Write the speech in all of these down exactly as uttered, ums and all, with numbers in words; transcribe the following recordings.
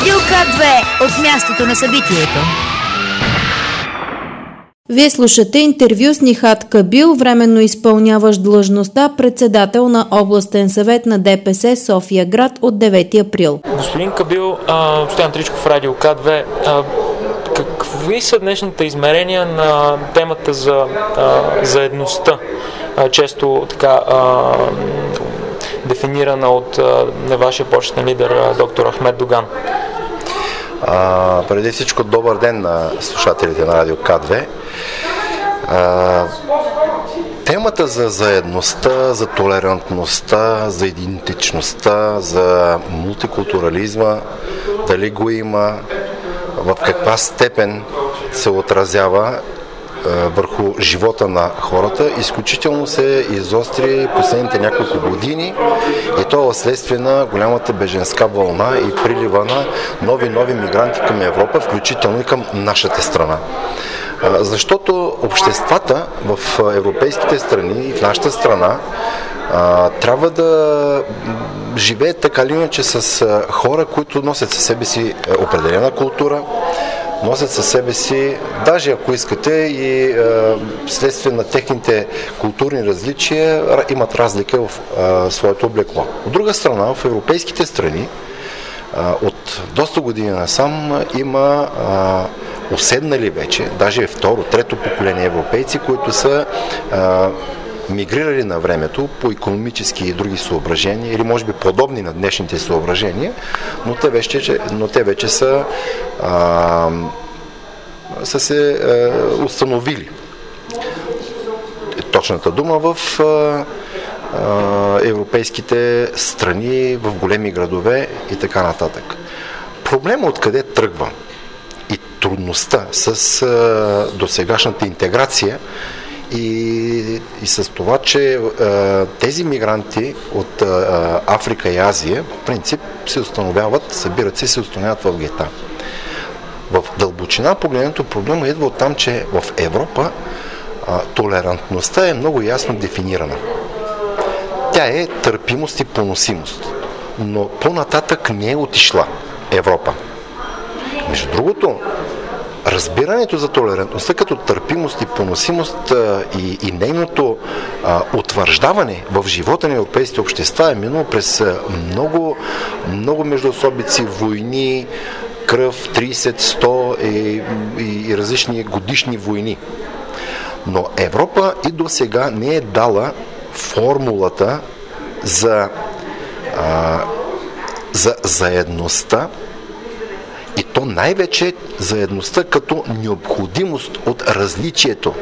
Радио К две от мястото на събитието. Вие слушате интервю с Нихат Кабил, временно изпълняващ длъжността председател на областен съвет на ДПС София град от девети април. Господин Кабил, Стоян Тричков, Радио К две, а, какви са днешните измерения на темата за а, заедността, а, често така а, дефинирана от а, вашия почетен лидер а, доктор Ахмед Доган? А, преди всичко добър ден на слушателите на Радио К две. А, темата за заедността, за толерантността, за идентичността, за мултикултурализма, дали го има, в каква степен се отразява върху живота на хората, изключително се изостри последните няколко години и то следствие на голямата беженска вълна и прилива на нови-нови мигранти към Европа, включително и към нашата страна. Защото обществата в европейските страни и в нашата страна трябва да живеят така или иначе с хора, които носят със себе си определена култура, носят със себе си, даже ако искате и е, следствие на техните културни различия, имат разлика в е, своето облекло. От друга страна, в европейските страни е, от доста години насам има е, уседнали вече, даже второ, трето поколение европейци, които са е, мигрирали на времето по икономически и други съображения, или може би подобни на днешните съображения, но те вече, но те вече са, а, са се а, установили. Точната дума в а, а, европейските страни, в големи градове и така нататък. Проблема откъде тръгва и трудността с а, досегашната интеграция И, и с това, че а, тези мигранти от а, Африка и Азия в принцип се установяват, събират се и се установяват в гета. В дълбочина погледнато проблема идва от там, че в Европа а, толерантността е много ясно дефинирана. Тя е търпимост и поносимост, но по-нататък не е отишла Европа. Между другото, разбирането за толерантността като търпимост и поносимост а, и, и нейното а, утвърждаване в живота на европейските общества е минало през много, много междуособици, войни, кръв, трийсет, сто и, и, и различни годишни войни. Но Европа и до сега не е дала формулата за, а, за заедността, и то най-вече заедността като необходимост от различието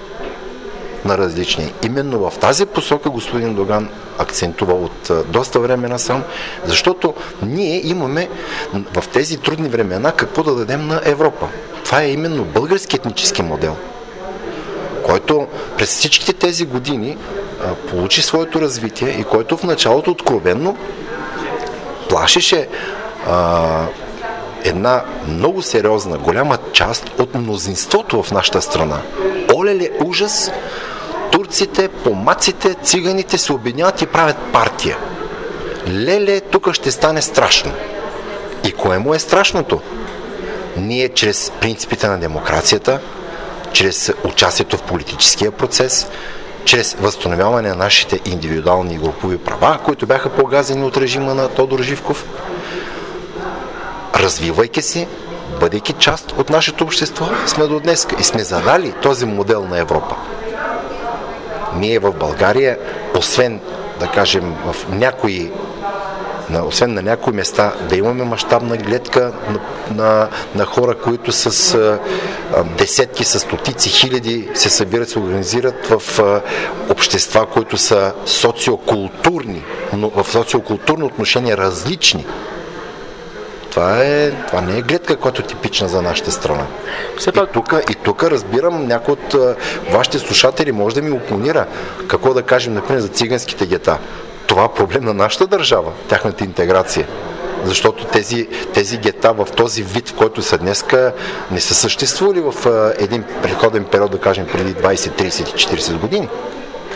на различни. Именно в тази посока господин Доган акцентува от доста време насам, защото ние имаме в тези трудни времена какво да дадем на Европа. Това е именно български етнически модел, който през всичките тези години а, получи своето развитие и който в началото откровенно плашеше а, една много сериозна, голяма част от мнозинството в нашата страна. Олеле, ужас! Турците, помаците, циганите се обединяват и правят партия. Леле, тук ще стане страшно. И кое му е страшното? Ние чрез принципите на демокрацията, чрез участието в политическия процес, чрез възстановяване на нашите индивидуални и групови права, които бяха погазени от режима на Тодор Живков, развивайки се, бъдейки част от нашето общество, сме до днес и сме задали този модел на Европа. Ние в България, освен, да кажем, в някои, на, освен на някои места да имаме мащабна гледка на, на, на хора, които с а, десетки, с стотици хиляди се събират, се организират в а, общества, които са социокултурни, но в социокултурно отношение различни. Това, е, това не е гледка, която е типична за нашата страна. И тук, и тук разбирам, някой от а, вашите слушатели може да ми опонира. Какво да кажем, например, за циганските гета. Това е проблем на нашата държава, тяхната интеграция. Защото тези, тези гета в този вид, в който са днеска, не са съществували в а, един предходен период, да кажем, преди двайсет, трийсет, четирийсет години.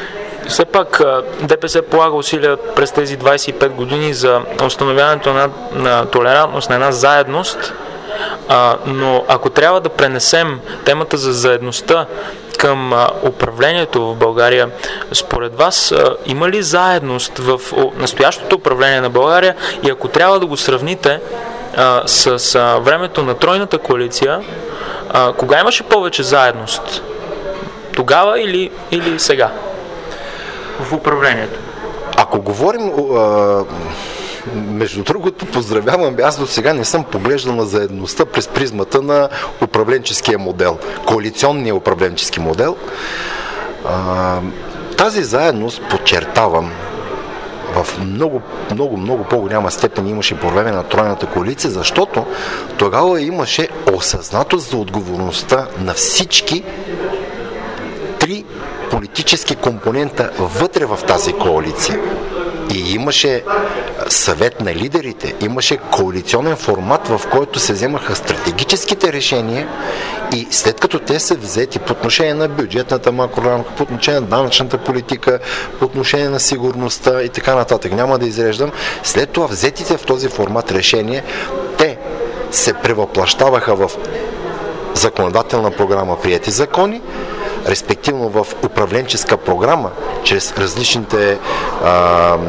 все пак ДПС полага усилия през тези двадесет и пет години за установяването на, на толерантност, на една заедност, а, но ако трябва да пренесем темата за заедността към а, управлението в България, според вас а, има ли заедност в о, настоящото управление на България и ако трябва да го сравните а, с а, времето на тройната коалиция, а, кога имаше повече заедност? Тогава или, или сега в управлението? Ако говорим, а, между другото, поздравявам, аз до сега не съм поглеждал на заедността през призмата на управленческия модел, коалиционния управленчески модел. А, тази заедност, подчертавам, в много, много, много по-голяма степен имаше по време на тройната коалиция, защото тогава имаше осъзнатост за отговорността на всички три политически компонента вътре в тази коалиция. И имаше съвет на лидерите, имаше коалиционен формат, в който се вземаха стратегическите решения и след като те са взети по отношение на бюджетната макрорамка, по отношение на данъчната политика, по отношение на сигурността и така нататък, няма да изреждам, след това взетите в този формат решения, те се превъплащаваха в законодателна програма приети закони, респективно в управленческа програма, чрез различните а, а,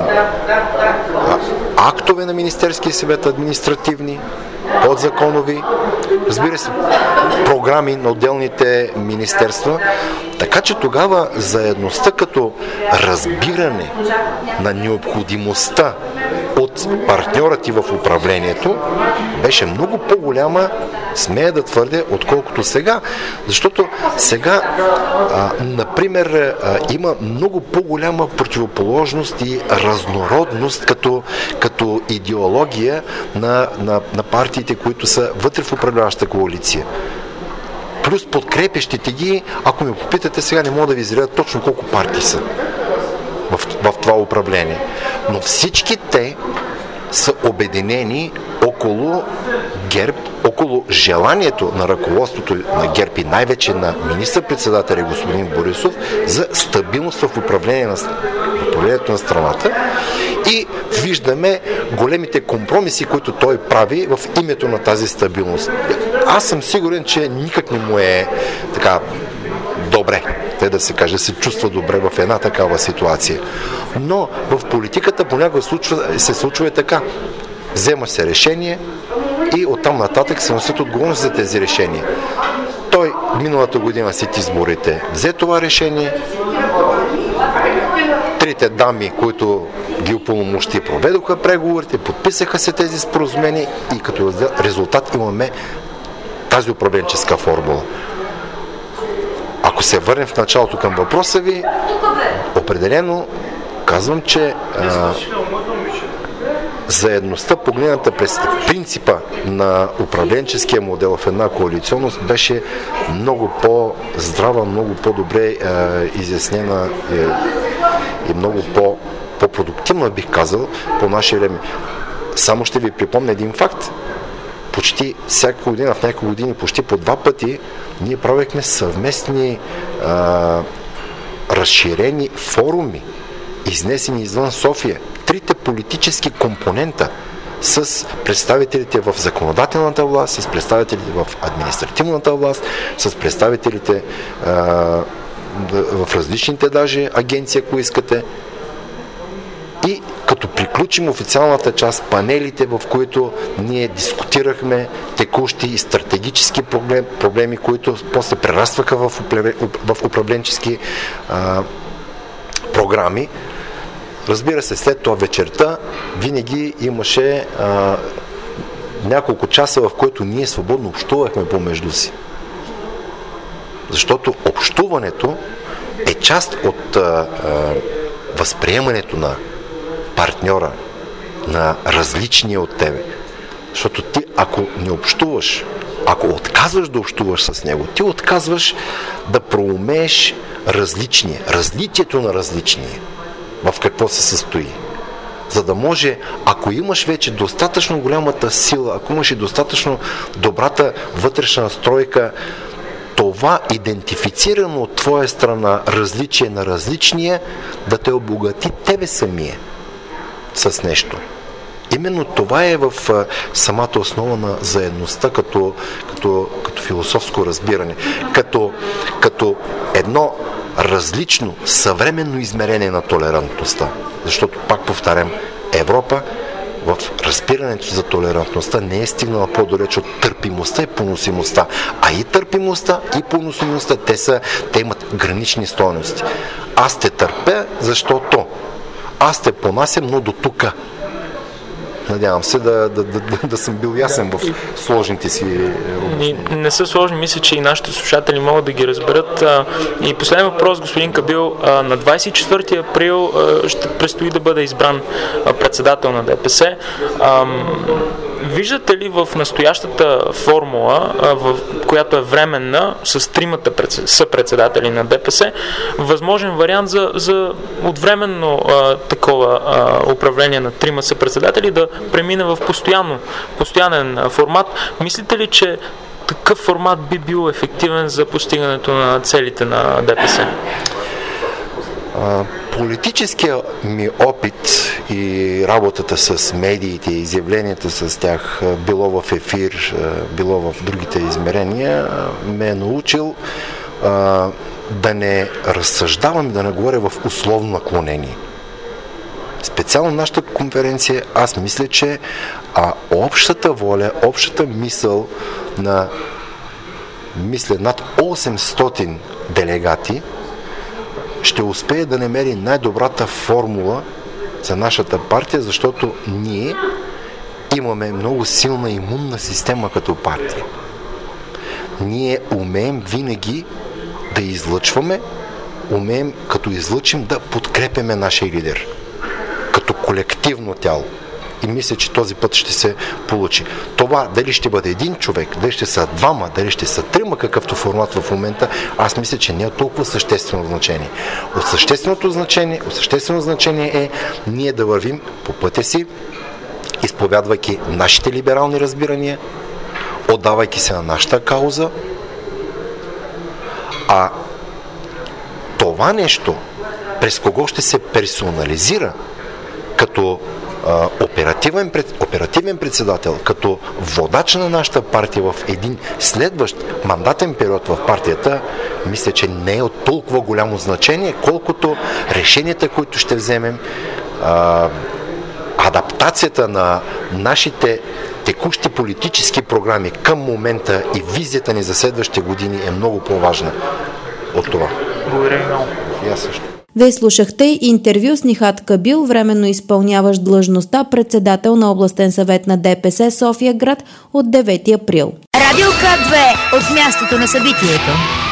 актове на Министерския съвет, административни, подзаконови, разбира се, програми на отделните министерства. Така че тогава заедността като разбиране на необходимостта от партньорът и в управлението беше много по-голяма, смея да твърдя, отколкото сега. Защото сега, а, например, а, има много по-голяма противоположност и разнородност като, като идеология на, на, на партиите, които са вътре в управляващата коалиция. Плюс подкрепящите ги, ако ме попитате, сега не мога да ви изредя точно колко партии са в, в това управление. Но всички те са обединени около ГЕРБ, около желанието на ръководството на ГЕРБ и най-вече на министър-председателя господин Борисов за стабилност в управление на, управлението на страната и виждаме големите компромиси, които той прави в името на тази стабилност. Аз съм сигурен, че никак не му е така добре, те да се каже, се чувства добре в една такава ситуация. Но в политиката понякога случва, се случва и така. Взема се решение и оттам нататък се носят отговорност за тези решения. Той миналата година след изборите взе това решение. Трите дами, които ги упълномощи, проведоха преговорите, подписаха се тези споразумения и като резултат имаме тази управленческа формула. Ако се върнем в началото към въпроса ви, определено казвам, че а, заедността, погледната през принципа на управленческия модел в една коалиционност, беше много по-здрава, много по-добре е, изяснена е, и много по- по-продуктивна, бих казал, по наше време. Само ще ви припомня един факт. Почти всяка година, в няколко години, почти по два пъти, ние правихме съвместни а, разширени форуми, изнесени извън София. Трите политически компонента с представителите в законодателната власт, с представителите в административната власт, с представителите а, в различните даже агенции, ако искате. И като приключим официалната част, панелите, в които ние дискутирахме текущи и стратегически проблем, проблеми, които после прерастваха в, в управленчески а, програми. Разбира се, след това вечерта винаги имаше а, няколко часа, в които ние свободно общувахме помежду си. Защото общуването е част от а, а, възприемането на партньора, на различния от тебе. Защото ти, ако не общуваш, ако отказваш да общуваш с него, ти отказваш да проумееш различния, различието на различния, в какво се състои. За да може, ако имаш вече достатъчно голямата сила, ако имаш и достатъчно добрата вътрешна настройка, това идентифицирано от твоя страна различие на различния да те обогати тебе самия с нещо. Именно това е в а, самата основа на заедността като, като, като философско разбиране. Като, като едно различно, съвременно измерение на толерантността. Защото, пак повтарям, Европа в разбирането за толерантността не е стигнала по-далеч от търпимостта и поносимостта. А и търпимостта, и поносимостта, те, са, те имат гранични стойности. Аз те търпя, защото аз те понасям, но до тука. Надявам се да, да, да, да съм бил ясен в сложните си не, не са сложни, мисля, че и нашите слушатели могат да ги разберат. И последен въпрос, господин Кабил. На двадесет и четвърти април ще предстои да бъде избран председател на ДПС. Виждате ли в настоящата формула, в която е временна, с тримата съпредседатели на ДПС, възможен вариант за, за отвременно а, такова а, управление на трима съпредседатели да премине в постоянно, постоянен формат? Мислите ли, че такъв формат би бил ефективен за постигането на целите на ДПС? Политическия ми опит и работата с медиите, изявленията с тях, било в ефир, било в другите измерения, ме е научил а, да не разсъждавам, да не говоря в условно наклонение. Специално нашата конференция, аз мисля, че а, общата воля, общата мисъл на мисля над осемстотин делегати ще успее да намери най-добрата формула за нашата партия, защото ние имаме много силна имунна система като партия. Ние умеем винаги да излъчваме, умеем като излъчим да подкрепяме нашия лидер, като колективно тяло. И мисля, че този път ще се получи. Това дали ще бъде един човек, дали ще са двама, дали ще са трима, какъвто формат в момента, аз мисля, че не е толкова съществено значение. От същественото значение, от съществено значение е ние да вървим по пътя си, изповядвайки нашите либерални разбирания, отдавайки се на нашата кауза, а това нещо, през кого ще се персонализира като Оперативен, оперативен председател, като водач на нашата партия в един следващ мандатен период в партията, мисля, че не е от толкова голямо значение, колкото решенията, които ще вземем, а, адаптацията на нашите текущи политически програми към момента и визията ни за следващите години е много по-важна от това. Благодаря ви много. И аз също. Вие слушахте интервю с Нихат Кабил, временно изпълняващ длъжността председател на областен съвет на ДПС София град от девети април. Радио К две от мястото на събитието.